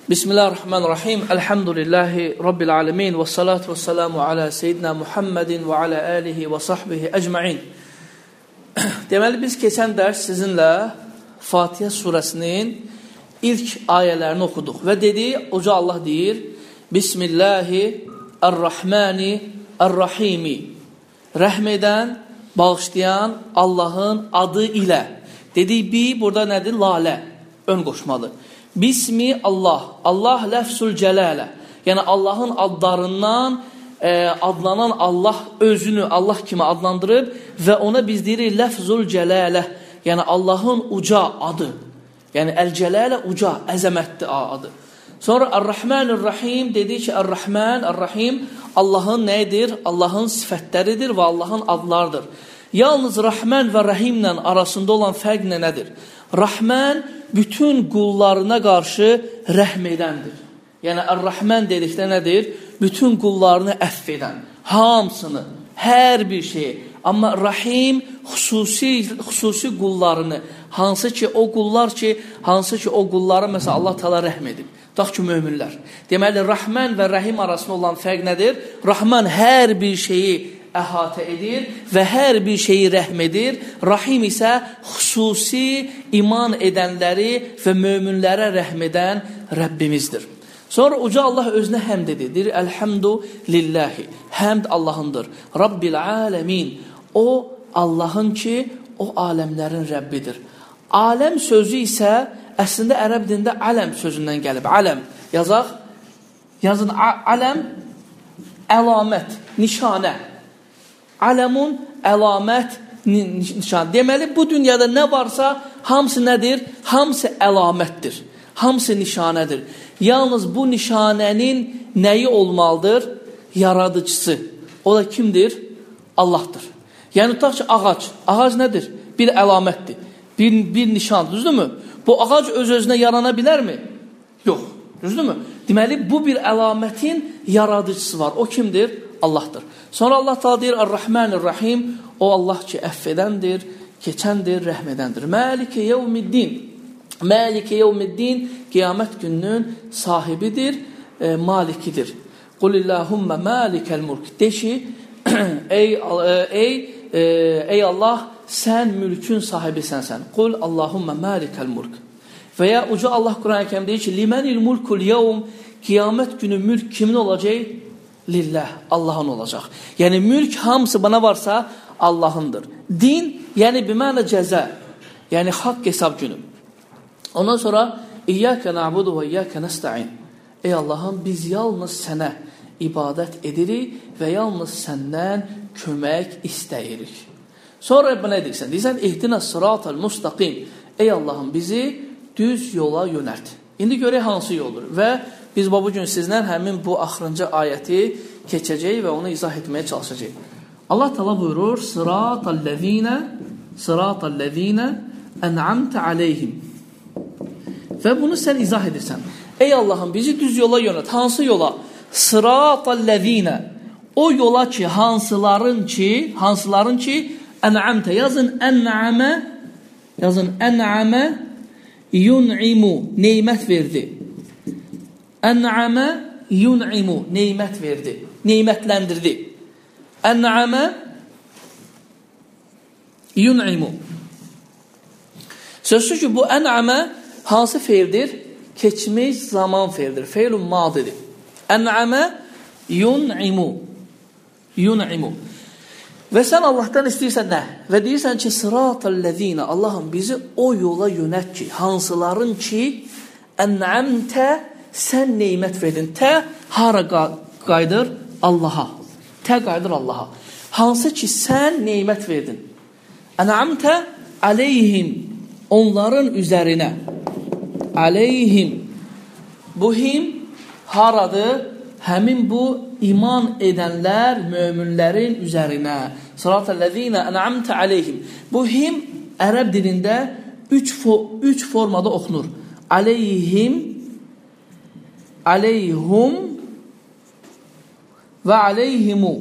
Bismillahirrahmanirrahim. Elhamdülillahi Rabbil alemin. Və salatu və salamu alə seyyidina Muhammedin və alə alihi və sahbihi əcmain. Deməli, biz keçən dərs sizinlə Fatihə surəsinin ilk ayələrini oxuduq. Və dedi, Uca Allah deyir, Bismillahirrahmanirrahimi. Rəhm edən, bağışlayan Allahın adı ilə. Dedik, burada nədir? Lalə, ön qoşmalı. Bismi Allah, Allah ləfzül cələlə, yəni Allahın adlarından adlanan Allah özünü Allah kimi adlandırıb və ona biz deyirik ləfzül cələlə, yəni Allahın uca adı, yəni əl-cələlə uca, əzəmətli adı. Sonra Ar-Rahmanir-Rahim dedik ki, Ar-Rahman, Ar-Rahim Allahın nəyidir? Allahın sifətləridir və Allahın adlarıdır. Yalnız Rahman və Rahimlə arasında olan fərq nədir? Rahman bütün qullarına qarşı rəhm edəndir. Yəni, Ar-Rahman dedikdə nədir? Bütün qullarını əff edən, hamısını, hər bir şeyi. Amma Rahim xüsusi qullarını, hansı ki o qullara məsələn Allah təala rəhm edib. Tutaq ki, möminlər. Deməli, Rahman və Rahim arasında olan fərq nədir? Rahman hər bir şeyi əhatə edir və hər bir şeyi rəhm edir. Rahim isə xüsusi iman edənləri və möminlərə rəhm edən Rəbbimizdir. Sonra Uca Allah özünə həmd edir. Elhamdu lillahi. Həmd Allahındır. Rabbil aləmin. O Allahın ki, o aləmlərin Rəbbidir. Aləm sözü isə əslində ərəb dilində aləm sözündən gəlib. Aləm. Yazın aləm, əlamət, nişanə. Aləmun əlamət nişan. Deməli, bu dünyada nə varsa, hamısı nədir? Hamısı əlamətdir. Hamısı nişanədir. Yalnız bu nişanənin nəyi olmalıdır? Yaradıcısı. O da kimdir? Allahdır. Yəni, tutaq ki, ağac. Ağac nədir? Bir əlamətdir. Bir nişan, düzdürmü? Bu ağac öz-özünə yarana bilərmi? Yox, düzdürmü? Deməli, bu bir əlamətin yaradıcısı var. O kimdir? Allahdır. Sonra Allah Teala deyir Ar-Rahmanir-Rahim, o Allah ki əff edəndir, keçəndir, rəhm edəndir. Maliki yevmiddin. Maliki yevmiddin qiyamət gününün sahibidir, malikidir. Qulillahumma malikal mulk. De ki, ey Allah, sən mülkün sahibisənsən. Qul Allahumma malikal mulk. Və ya uca Allah Quran-ı Kərim deyir ki, limenil mulkul yevm, qiyamət günü mülk kimin olacaq? Lillah, Allahın olacaq. Yəni, mülk hamısı bana varsa Allahındır. Din, yəni bimənə cəzə, yəni haqq hesab günü. Ondan sonra, İyyəkə na'budu və iyyəkə nəstə'in. Ey Allahım, biz yalnız sənə ibadət edirik və yalnız səndən kömək istəyirik. Sonra buna edirsən, deyirsən, ihdinə sıratal mustaqim. Ey Allahım, bizi düz yola yönəlt. İndi görək hansı yoldur və biz bu gün sizlə həmin bu axırıncı ayəti keçəcək və onu izah etməyə çalışacaq. Allah Teala buyurur, Sıratallezine en'amte aleyhim. Və bunu sən izah edirsən. Ey Allahım, bizi düz yola yönət. Hansı yola? Sıratallezine. O yola ki, hansıların ki, en'amte. Yazın en'ame, yun'imu, neymət verdi. En'ame yun'imu, neymət verdi, neymətləndirdi. En'ame yun'imu. Sözsüz ki, bu en'ame hansı feildir? Keçmiş zaman feildir. Feilun madidir. En'ame yun'imu. Yun'imu. Və sən Allahdan istəyirsən nə? Və deyirsən ki, sıratallezine, Allahım bizi o yola yönət ki, hansıların ki, en'amte, sən neymət verdin. Tə hara qaydır? Allaha. Tə qaydır Allaha. Hansı ki, sən neymət verdin. Ən'amtə aleyhim. Onların üzərinə. Aleyhim. Bu him haradır? Həmin bu iman edənlər, möminlərin üzərinə. Sıratallezine ən'amtə aleyhim. Bu him ərəb dilində üç formada oxunur. Aleyhim, aleyhum və aleyhimu.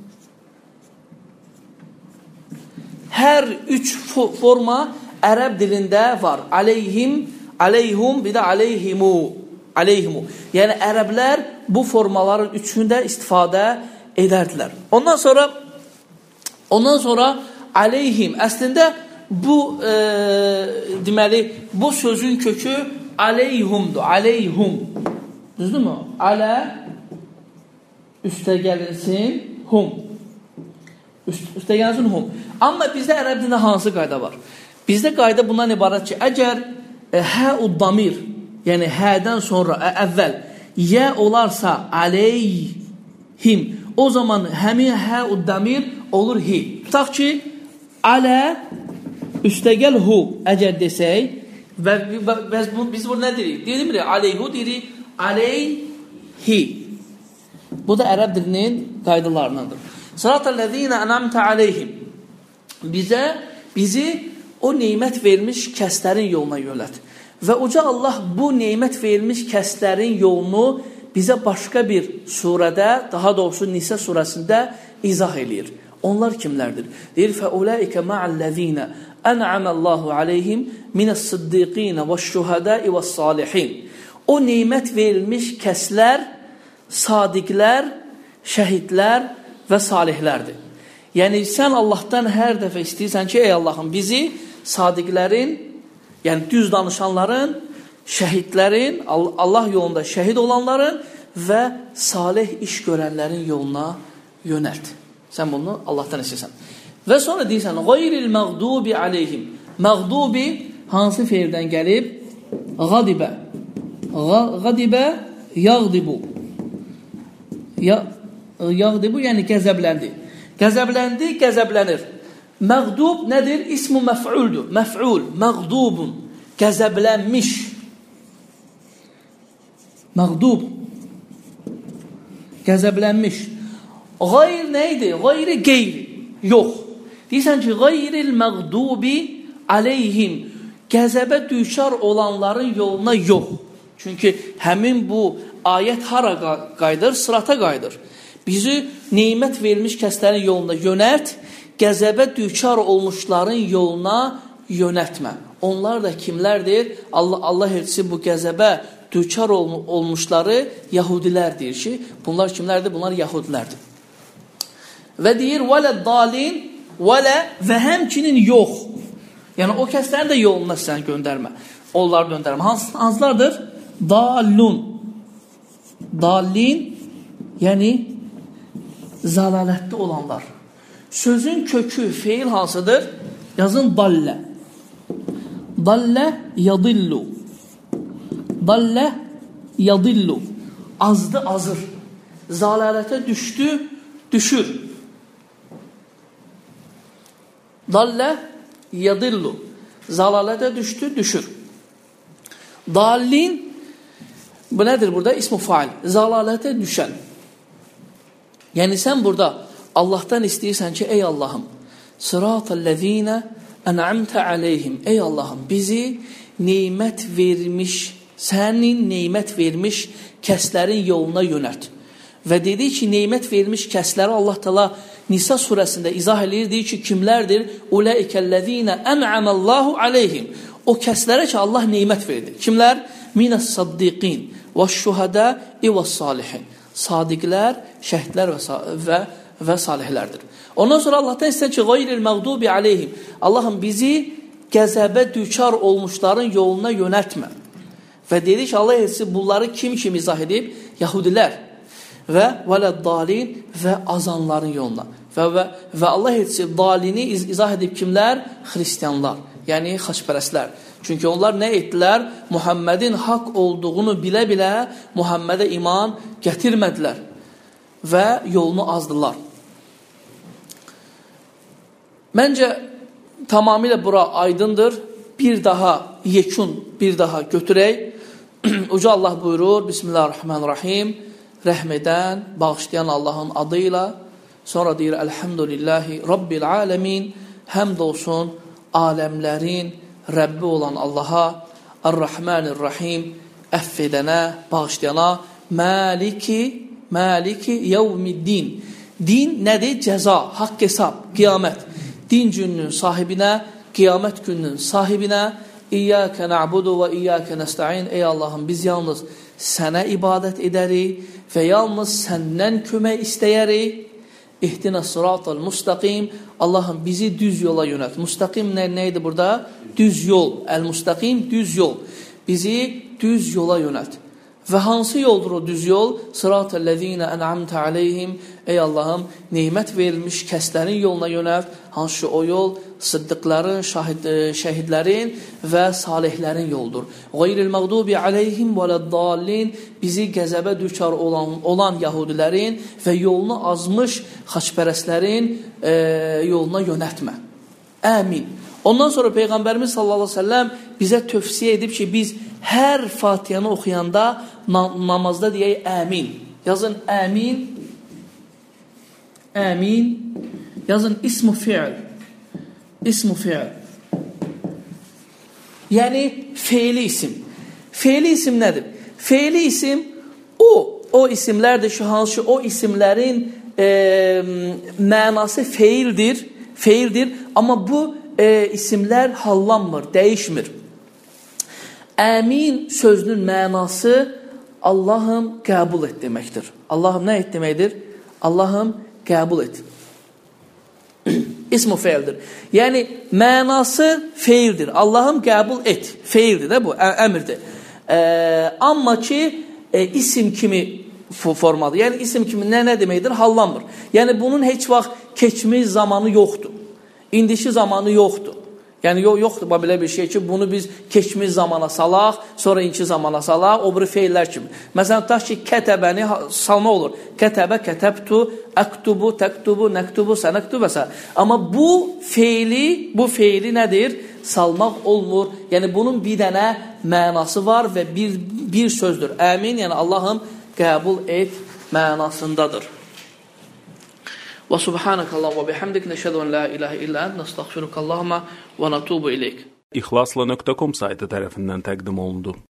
Hər üç forma ərəb dilində var. Aleyhim, aleyhum, bir də aleyhimu. aleyhimu. Yəni ərəblər bu formaların üçündə istifadə edərdilər. Ondan sonra aleyhim əslində bu deməli bu sözün kökü aleyhumdur. Aleyhum. Düzdürmü? Alə üstə gəlirsin hum. Üstə gəlirsin hum. Amma bizdə ərəb dilində hansı qayda var? Bizdə qayda bundan ibarət ki, əgər hə-ud-damir, yəni hədən sonra əvvəl yə olarsa aleyhim, o zaman həmin hə-ud-damir olur hi. Tutaq ki, alə üstəgəl hu əgər desək və biz bunu nə deyirik? Deyilmirik, aleyhu deyirik, aleyhi. Bu da ərəb dilinin qaydalarındandır. Sıratəl-ləzīnə ənəmtə aleyhim. Bizi o neymət vermiş kəslərin yoluna yönət. Və Uca Allah bu neymət verilmiş kəslərin yolunu bizə başqa bir surədə, daha doğrusu Nisə surəsində izah eləyir. Onlar kimlərdir? Deyir, fəuləikə ma'əl-ləzīnə ən'əməllahu aleyhim minəs-sıddiqinə və-şühədəi və-salihin. O neymət verilmiş kəslər, sadiqlər, şəhidlər və salihlərdir. Yəni, sən Allahdan hər dəfə istəyirsən ki, ey Allahım, bizi sadiqlərin, yəni düz danışanların, şəhidlərin, Allah yolunda şəhid olanların və salih iş görənlərin yoluna yönəlt. Sən bunu Allahdan istəyirsən. Və sonra deyirsən, qayril məğdubi aleyhim. Məğdubi hansı feildən gəlib? Qadibə. Qadibə yağdibu. Yağdibu, yəni qəzəbləndi. Qəzəbləndi, qəzəblənir. Məğdub nədir? İsmu məf'uldür. Məf'ul, məğdubun. Qəzəblənmiş. Məğdub. Qəzəblənmiş. Qayr nə idi? Qayri qeyri. Yox. Deyirsən ki, qayril məğdubi aleyhim. Qəzəbə düşar olanların yoluna yox. Çünki həmin bu ayət hara qayıdır? Sırata qayıdır. Bizi neymət verilmiş kəslərin yolunda yönəlt, qəzəbə düçar olmuşların yoluna yönətmə. Onlar da kimlərdir? Allah elçisi bu qəzəbə düçar olmuşları Yahudilər deyir ki, bunlar kimlərdir? Bunlar Yahudilərdir. Və deyir, vələ-dalin, vələ və həmçinin yox. Yəni, o kəslərin də yoluna sən göndərmə. Onları göndərmə. Hansılardır? Dalun. Dalin, yəni zəlalətli olanlar. Sözün kökü, feil hansıdır? Yazın dallə. Dallə yadillu. Dallə yadillu. Azdı, azır. Zəlalətə düşdü, düşür. Dallə yadillu. Zəlalətə düşdü, düşür. Dallin, bu nədir burada? İsmu fail. Zəlalətə düşən. Yəni sən burada Allahdan istəyirsən ki, ey Allahım, sıratəl-ləzīnə ən'əmtə aleyhim. Ey Allahım, bizi neymət vermiş, sənin neymət vermiş kəslərin yoluna yönəlt. Və dedi ki, neymət vermiş kəsləri Allah Teala Nisa surəsində izah edir, deyir ki, kimlərdir? Uləikəl-ləzīnə ən'əməllahu aleyhim. O kəslərə ki, Allah neymət verdi. Kimlər? Minəs-saddiqin və-şühədəi və-salihin. Sadiqlər, şəhidlər və salihlərdir. Ondan sonra Allahdan istəyir ki, qayril məğdubi aleyhim. Allahım, bizi qəzəbə düçar olmuşların yoluna yönəltmə. Və dedi ki, Allah elçisi bunları kim izah edib? Yahudilər və vələ-dalin və azanların yoluna. Və Allah elçisi dalini izah edib kimlər? Xristianlar, yəni xaçpərəstlər. Çünki onlar nə etdilər? Muhammedin haqq olduğunu bilə-bilə Muhammedə iman gətirmədilər və yolunu azdılar. Məncə, tamamilə bura aydındır. Bir daha yekun, bir daha götürək. Uca Allah buyurur, Bismillahirrahmanirrahim, rəhm edən, bağışlayan Allahın adıyla, sonra deyir, Elhamdülillahi Rabbil aləmin, həmd olsun aləmlərin Rəbbi olan Allaha, Ar-Rahmanir-Rahim, əff edənə, bağışlayana, Maliki yevmiddin. Din nədir? Cəza, haqq hesab, qiyamət. Din gününün sahibinə, qiyamət gününün sahibinə, İyyəkə na'budu və iyyəkə nəsta'in. Ey Allahım, biz yalnız sənə ibadət edərik və yalnız səndən kömək istəyərik. İhdina sıratal mustaqim. Allahım bizi düz yola yönət. Mustaqim nə idi burada? Düz yol. Əl-mustaqim düz yol. Bizi düz yola yönət. Və hansı yoldur o düz yol? Sıratəl-ləzīnə ən'amtə aleyhim. Ey Allahım, neymət verilmiş kəslərin yoluna yönəlt. Hansı o yol? Sıddıqların, şəhidlərin və salihlərin yoldur. Qayril məğdubi aleyhim vələddallin. Bizi qəzəbə düçar olan yahudilərin və yolunu azmış xaçpərəslərin yoluna yönətmə. Əmin. Ondan sonra Peyğəmbərimiz sallallahu aleyhi ve sellem bizə tövsiyə edib ki, biz hər Fatihəni oxuyanda namazda deyək əmin. Yazın əmin. Əmin. Yazın ismu fi'l. İsmu fi'l. Yəni feili isim. Feili isim nədir? Feili isim o isimlərdir ki, hansı o isimlərin mənası feildir, amma bu isimlər hallanmır, dəyişmir. Əmin sözünün mənası Allahım qəbul et deməkdir. Allahım nə et deməkdir? Allahım qəbul et. İsmu feildir. Yəni mənası feildir. Allahım qəbul et. Feildir də bu, əmrdir. Amma ki isim kimi formadır. Yəni isim kimi nə deməkdir? Hallanmır. Yəni bunun heç vaxt keçmiş zamanı yoxdur. İndiki zamanı yoxdur. Yəni yoxdur belə bir şey ki, bunu biz keçmiş zamana salaq, sonra inki zamana salaq, o biri feillər kimi. Məsələn, tutaq ki, kətəbəni salma olur. Kətəbə, kətəbtu, əktubu, təktubu, nəktubu, sənəktubu və s. Amma bu feili nədir? Salmaq olmur. Yəni bunun bir dənə mənası var və bir sözdür. Əmin, yəni Allahım qəbul et mənasındadır. Və subhanəkallahumma və bihamdik nəşhədu an la ilahe illə ent nəstəğfiruka Allahumma və natubu ileyk. İxlasla.com saytı tərəfindən təqdim olundu.